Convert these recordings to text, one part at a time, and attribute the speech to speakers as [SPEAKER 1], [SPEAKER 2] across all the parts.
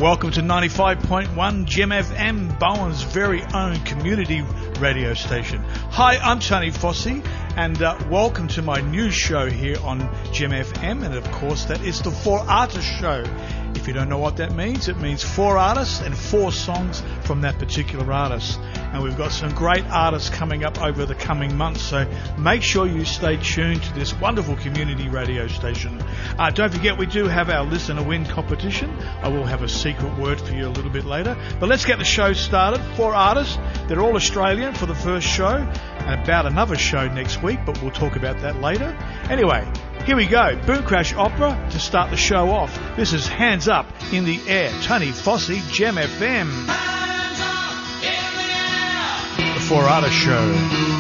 [SPEAKER 1] Welcome to 95.1 Gem FM, Bowen's very own community radio station. Hi, I'm Tony Fossey, and welcome to my new show here on Gem FM, and of course that is the Four Artists Show. If you don't know what that means, it means four artists and four songs from that particular artist. And we've got some great artists coming up over the coming months, so make sure you stay tuned to this wonderful community radio station. Don't forget, we do have our Listen to Win competition. I will have a secret word for you a little bit later. But let's get the show started. Four artists. They're all Australian for the first show, and about another show next week, but we'll talk about that later. Anyway, here we go. Boom Crash Opera to start the show off. This is Hands Up in the Air. Tony Fossey, Gem FM.
[SPEAKER 2] Hands up in the air.
[SPEAKER 1] The Four Artists Show.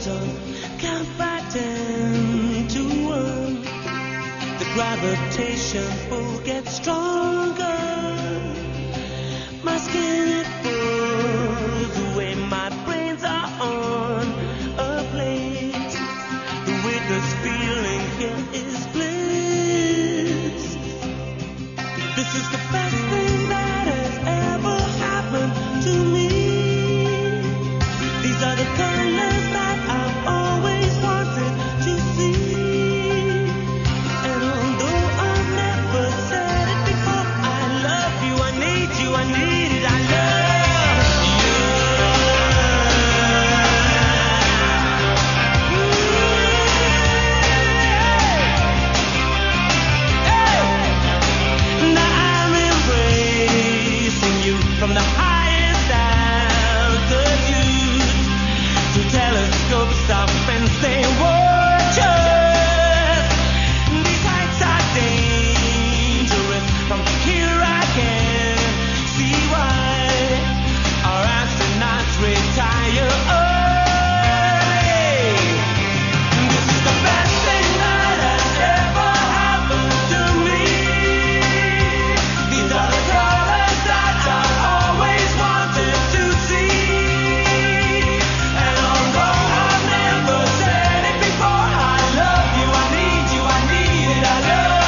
[SPEAKER 3] bottom, count by 10 to 1. The gravitation pull gets stronger. My skin it pulls away. My brains are on a plate. The weightless feeling here is bliss. This is the best thing that has ever happened to me. These are the colors that I've always wanted to see. And although I've never said it before, I love you, I need you, I need it, I love you. Now I'm embracing you from the highest altitude. To telescopes up and stay watchers. These heights are dangerous. From here I can see why our astronauts retire early. This is the best thing that has ever happened to me. These are the colors that I've always wanted to see. And although I've never said it before, I love you, I need you, I need it, I love you.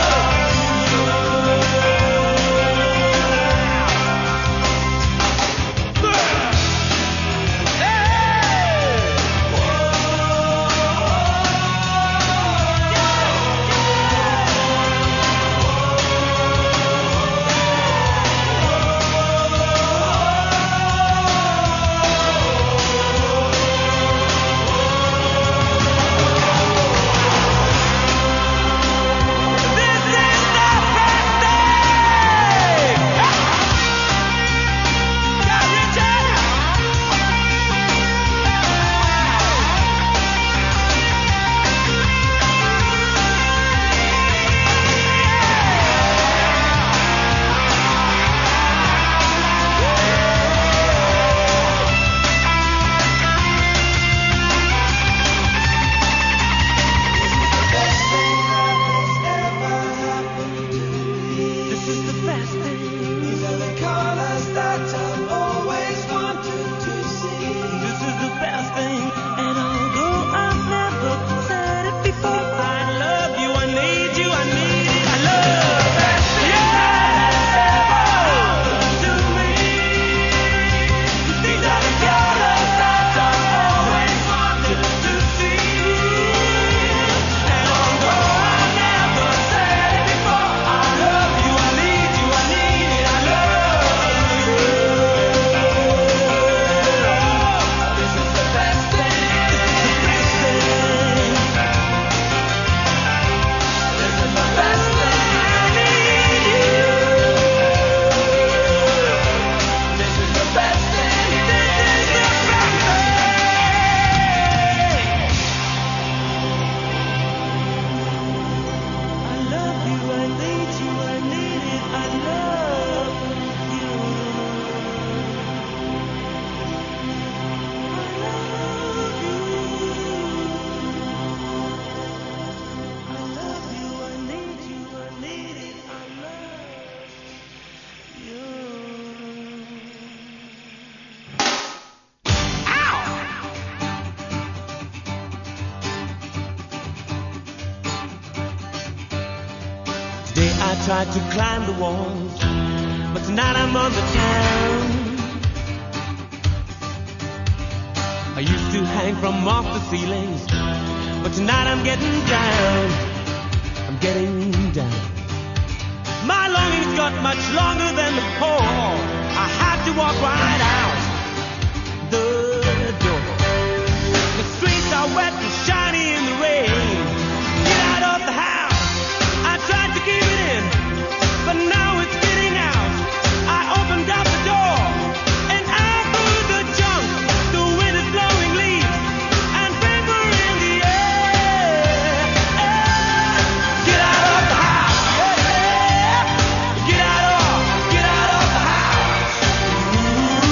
[SPEAKER 3] This is the best thing. These are the colors that I've always wanted to see. This is the best thing. And although I've never said it before, I love you, I need you, I need it, I love you. To me. These are the colors that I've always wanted to see. And although I've never said it before, I love you, I need you, I need it, I love you. This is the best thing. This is the best thing. I need you. This is the best thing. This is the best thing. I love you, I need you, I need it, I love you. I love you. I love you, I need you, I need it, I love you. Today I tried to climb the walls, but tonight I'm on the town. I used to hang from off the ceilings, but tonight I'm getting down. I'm getting down. My longings got much longer than before. I had to walk right out the door. The streets are wet and shiny in the rain. Get out of the house. I tried to keep it in, but now it's getting out. I opened up the door and out through the junk. The wind is blowing leaves and paper in the air. Get out of the house. Get out of the house. Ooh.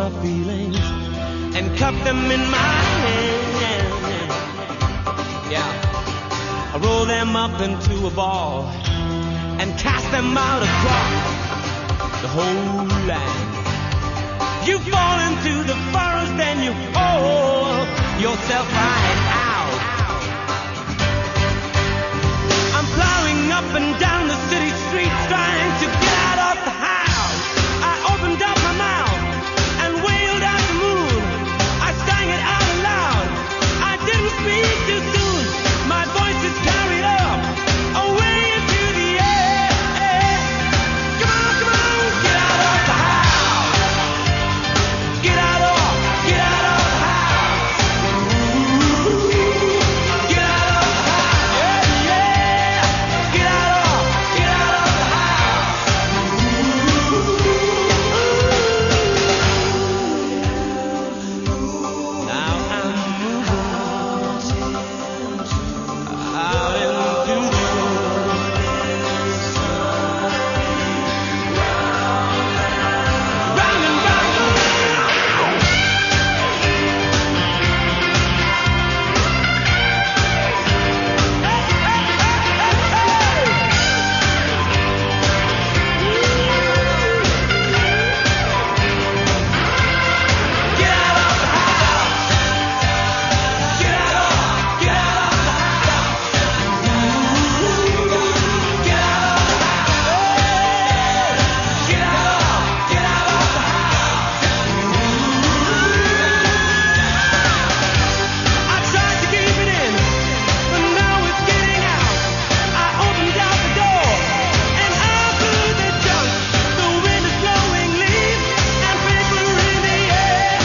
[SPEAKER 3] my feelings and cup them in my hand. Yeah, I roll them up into a ball and cast them out across the whole land. You fall into the forest and you haul yourself right out. I'm plowing up and down the city streets trying to get out of the house. I opened up my mouth and wailed at the moon. I sang it out loud. I didn't speak too soon. My voice is carried up away into the air. Come on, come on, get out of the house. Get out of the house. Get out of the house. Yeah, yeah. Get out of the house. Now I'm moving out into the world. Round and round and round. Get out of the house. Get out of the house. Get out of the house. Get out of the house. I tried to keep it in, but now it's getting out. I opened out the door and out through the junk. The wind is blowing leaves and paper in the air.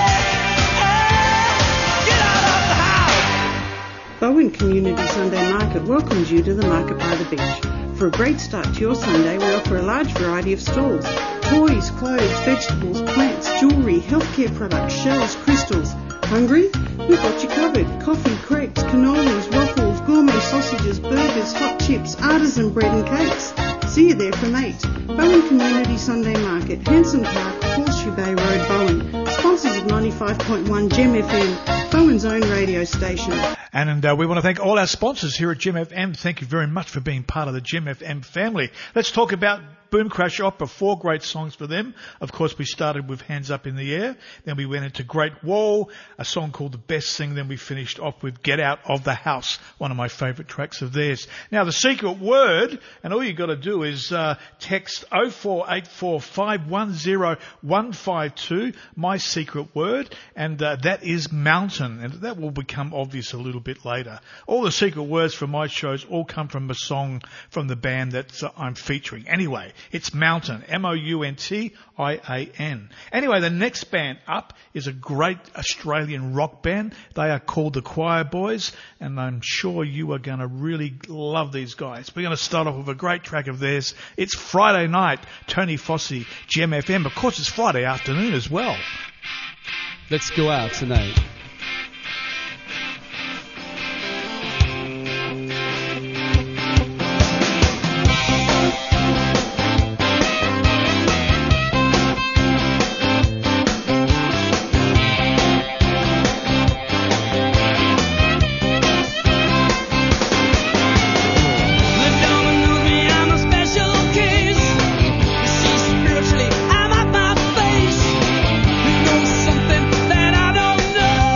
[SPEAKER 3] Get out of the house.
[SPEAKER 4] Bowen Community Sunday Market welcomes you to the market by the beach. For a great start to your Sunday, we offer a large variety of stalls. Toys, clothes, vegetables, plants, jewellery, healthcare products, shells, crystals. Hungry? We've got you covered. Coffee, crepes, cannolis, waffles, gourmet sausages, burgers, hot chips, artisan bread and cakes. See you there from 8. Bowen Community Sunday Market, Hanson Park, Horseshoe Bay Road, Bowen. Sponsors of 95.1 Gem FM, Bowen's own radio station.
[SPEAKER 1] And we want to thank all our sponsors here at Gem FM. Thank you very much for being part of the Gem FM family. Let's talk about Boom Crash Opera, 4 great songs for them. Of course, we started with Hands Up in the Air. Then we went into Great Wall, a song called The Best Thing. Then we finished off with Get Out of the House, one of my favourite tracks of theirs. Now, the secret word, and all you've got to do is text 0484 510 152, my secret word, and that is mountain. And that will become obvious a little bit later. All the secret words from my shows all come from a song from the band that I'm featuring. Anyway, it's Mountain, Mountain. Anyway, the next band up is a great Australian rock band. They are called the Choir Boys, and I'm sure you are going to really love these guys. We're going to start off with a great track of theirs. It's Friday night, Tony Fossey, Gem FM. Of course, it's Friday afternoon as well.
[SPEAKER 5] Let's go out tonight.
[SPEAKER 2] Something that I don't know.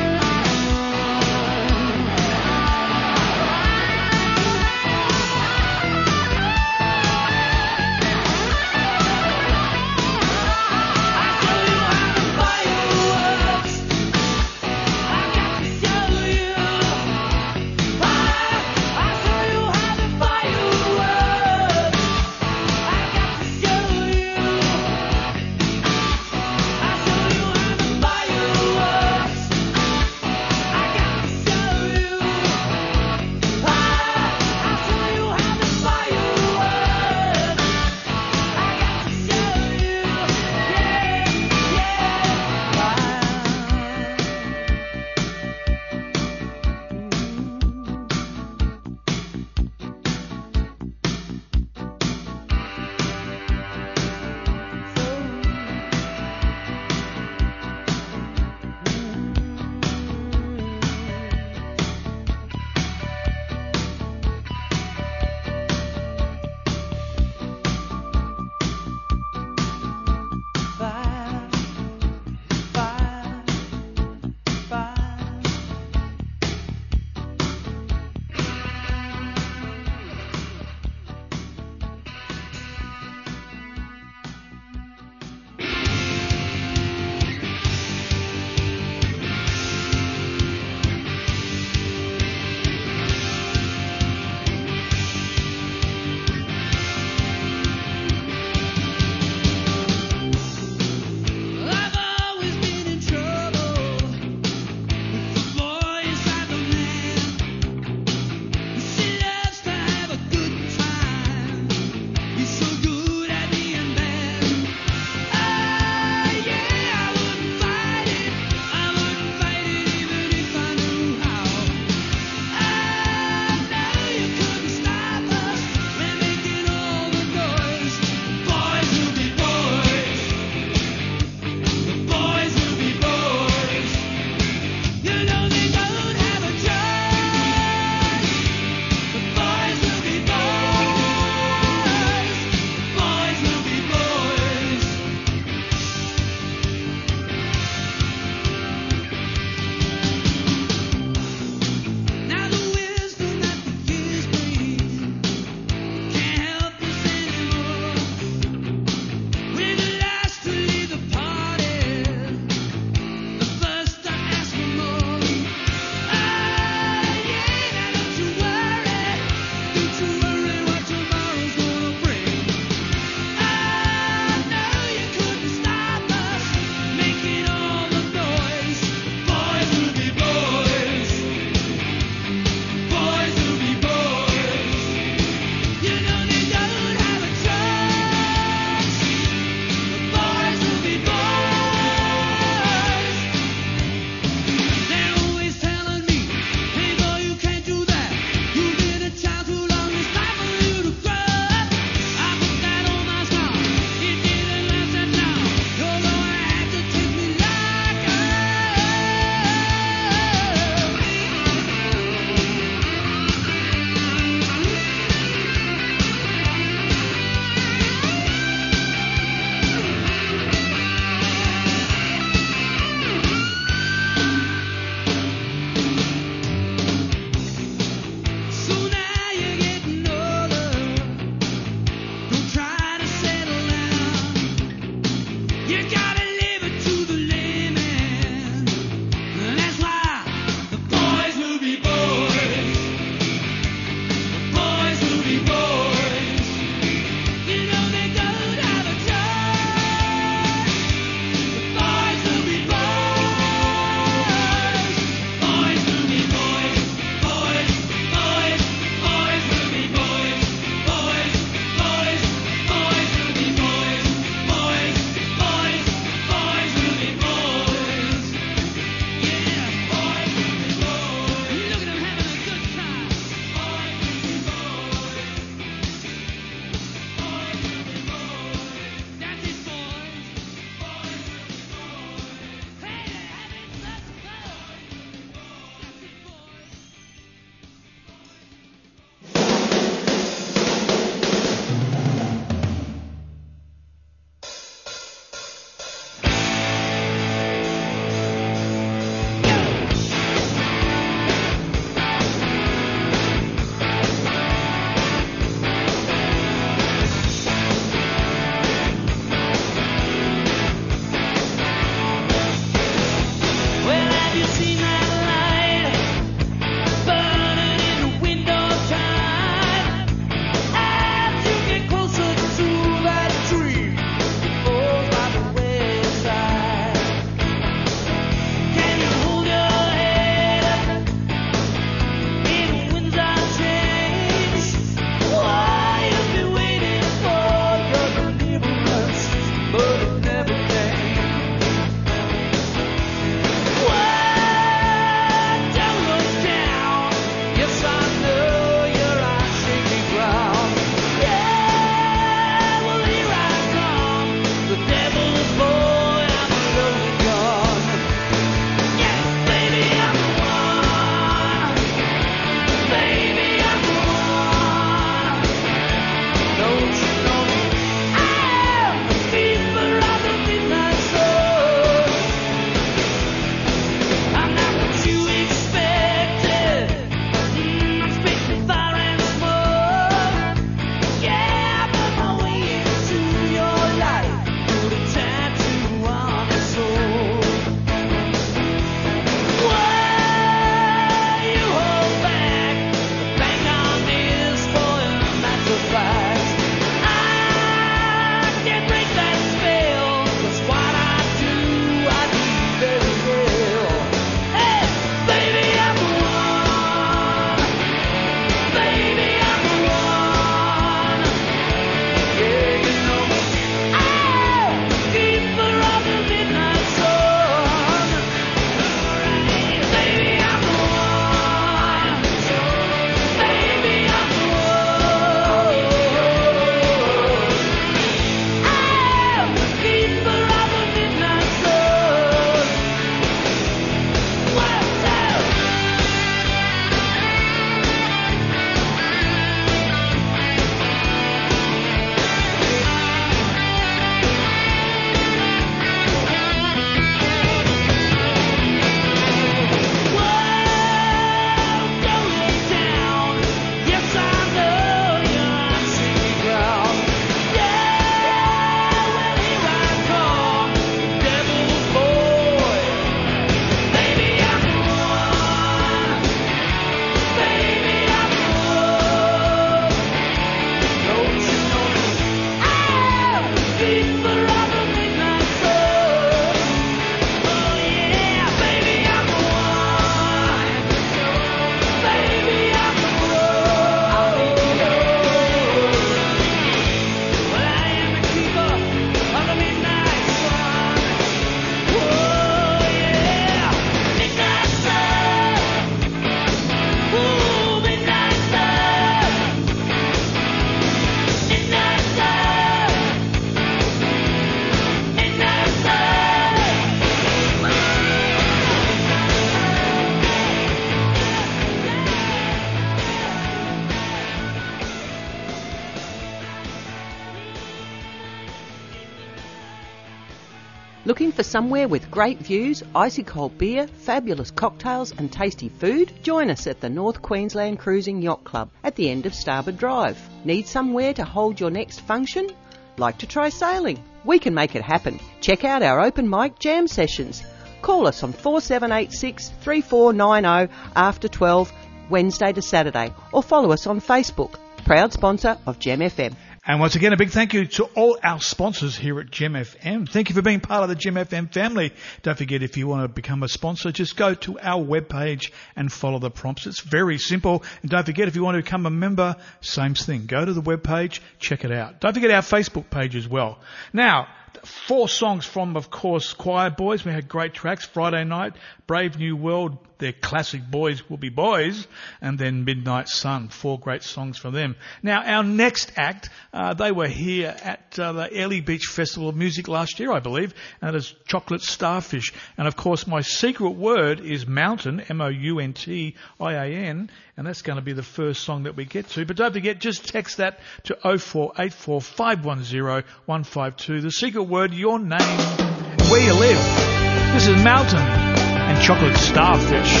[SPEAKER 6] Looking for somewhere with great views, icy cold beer, fabulous cocktails and tasty food? Join us at the North Queensland Cruising Yacht Club at the end of Starboard Drive. Need somewhere to hold your next function? Like to try sailing? We can make it happen. Check out our open mic jam sessions. Call us on 4786 3490 after 12, Wednesday to Saturday, or follow us on Facebook. Proud sponsor of Gem FM.
[SPEAKER 1] And once again, a big thank you to all our sponsors here at Gem FM. Thank you for being part of the Gem FM family. Don't forget, if you want to become a sponsor, just go to our webpage and follow the prompts. It's very simple. And don't forget, if you want to become a member, same thing. Go to the webpage, check it out. Don't forget our Facebook page as well. Now, 4 songs from, of course, Choir Boys. We had great tracks. Friday Night, Brave New World, their classic Boys Will Be Boys, and then Midnight Sun. 4 great songs from them. Now, our next act, they were here at the Airlie Beach Festival of Music last year, I believe, and that is Chocolate Starfish. And, of course, my secret word is Mountain, Mountain, and that's going to be the first song that we get to. But don't forget, just text that to 0484 510 152. The secret word, your name, where you live. This is Mountain and Chocolate Starfish.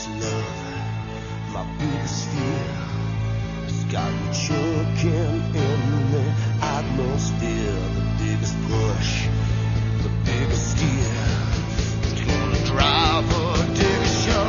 [SPEAKER 7] biggest love, my biggest fear has got me choking in the atmosphere. The biggest push, the biggest steer, it's gonna drive addiction.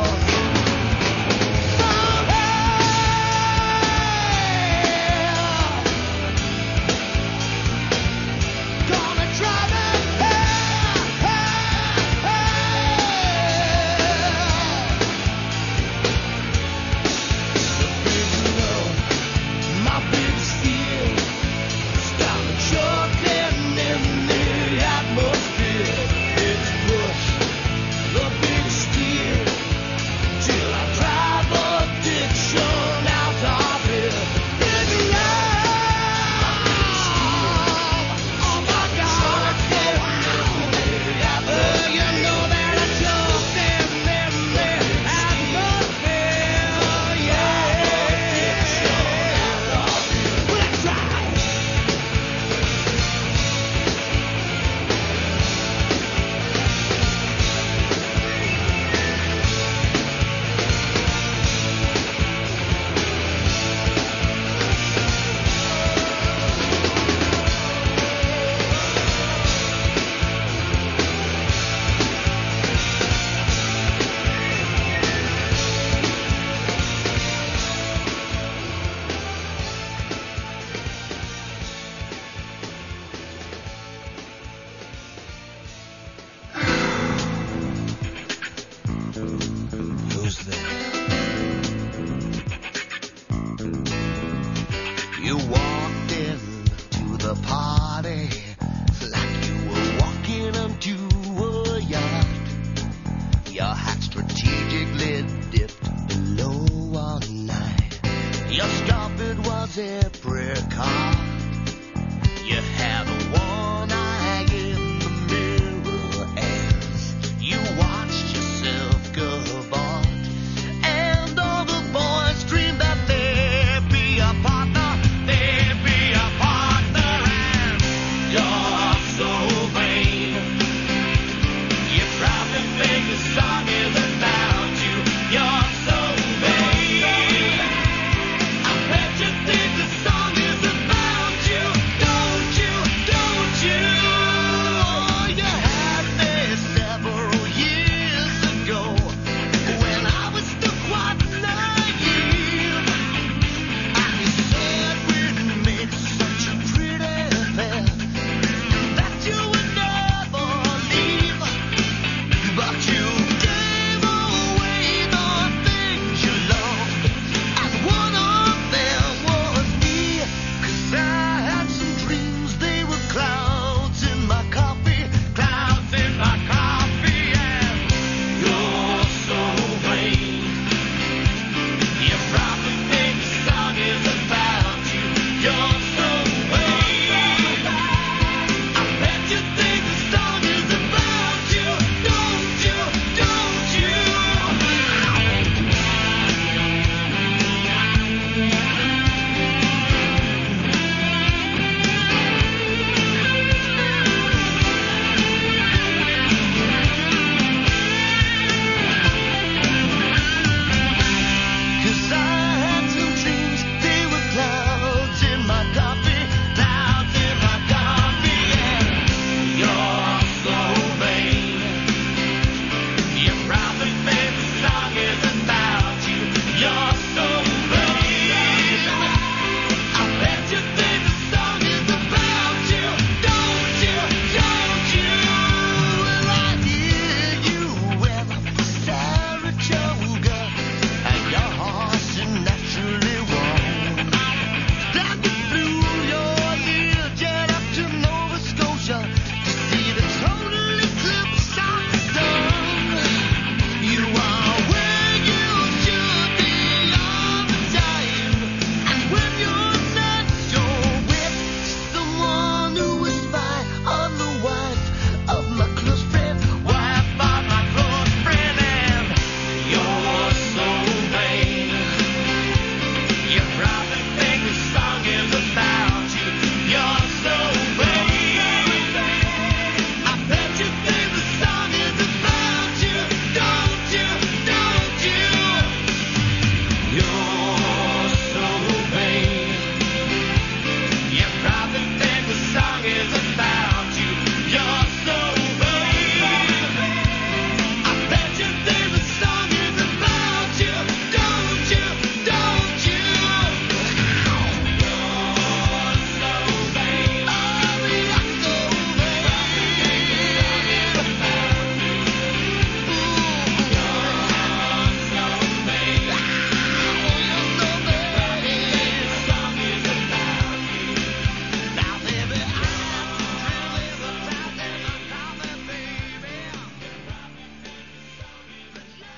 [SPEAKER 2] Song is about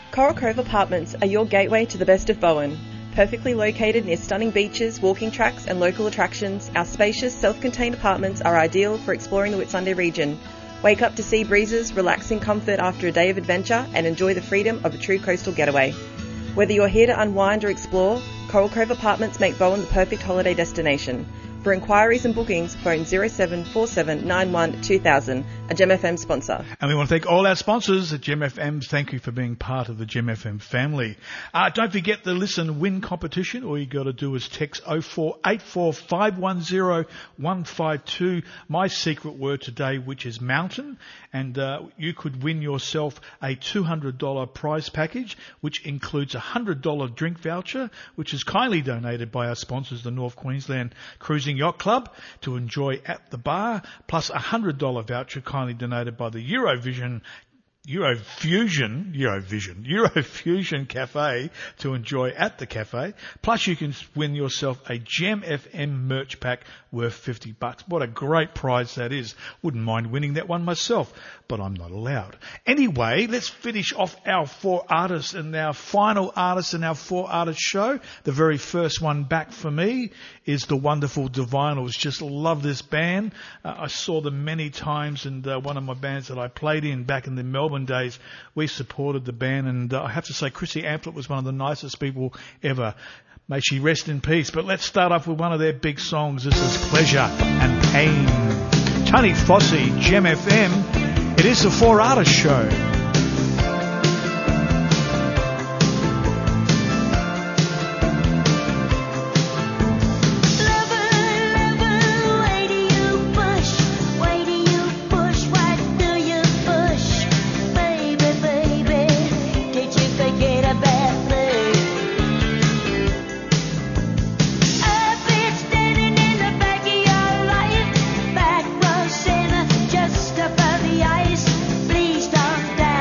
[SPEAKER 8] Coral Cove Apartments are your gateway to the best of Bowen. Perfectly located near stunning beaches, walking tracks and local attractions, our spacious, self-contained apartments are ideal for exploring the Whitsunday region. Wake up to sea breezes, relax in comfort after a day of adventure and enjoy the freedom of a true coastal getaway. Whether you're here to unwind or explore, Coral Cove Apartments make Bowen the perfect holiday destination. For inquiries and bookings, phone 0747 91 2000, a Gem FM sponsor.
[SPEAKER 1] And we want to thank all our sponsors at Gem FM. Thank you for being part of the Gem FM family. Don't forget the Listen Win competition. All you got to do is text 0484 510 152. My secret word today, which is mountain. And you could win yourself a $200 prize package, which includes a $100 drink voucher, which is kindly donated by our sponsors, the North Queensland Cruising Yacht Club, to enjoy at the bar, plus a $100 voucher kindly donated by the Eurofusion Cafe to enjoy at the cafe. Plus you can win yourself a Gem FM merch pack worth $50. What a great prize that is. Wouldn't mind winning that one myself, but I'm not allowed. Anyway, let's finish off our four artists and our final artist in our four artist show. The very first one back for me is the wonderful Divinals. Just love this band. I saw them many times, and one of my bands that I played in back in the Melbourne days, we supported the band, and I have to say Chrissy Amplet was one of the nicest people ever. May she rest in peace. But let's start off with one of their big songs. This is Pleasure and Pain. Tony Fossey, Gem FM. It is the Four Artists Show.
[SPEAKER 9] Just above the ice, please don't die.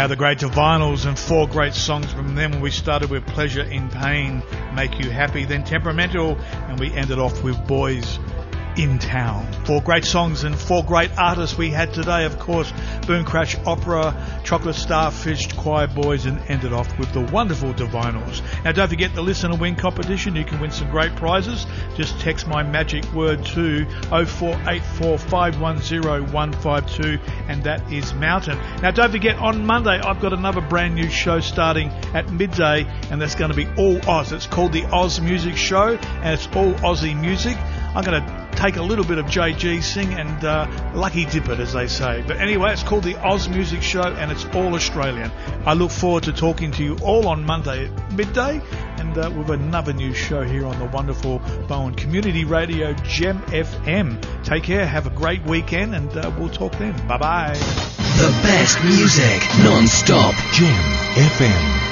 [SPEAKER 1] Yeah, the great Divinals, and 4 great songs from them. We started with Pleasure in Pain, Make You Happy, then Temperamental, and we ended off with Boys in Town. 4 great songs and 4 great artists we had today. Of course, Boom Crash Opera, Chocolate Starfish, Choir Boys, and ended off with the wonderful Divinals. Now, don't forget the Listen and Win competition. You can win some great prizes. Just text my magic word to 0484 510 152, and that is Mountain. Now, don't forget, on Monday, I've got another brand new show starting at midday, and that's going to be all Oz. It's called the Oz Music Show, and it's all Aussie music. I'm going to take a little bit of JG sing and lucky dip it, as they say. But anyway, it's called the Oz Music Show, and it's all Australian. I look forward to talking to you all on Monday at midday, and with another new show here on the wonderful Bowen Community Radio, Gem FM. Take care, have a great weekend, and we'll talk then. Bye-bye.
[SPEAKER 9] The best music, non-stop, Gem FM.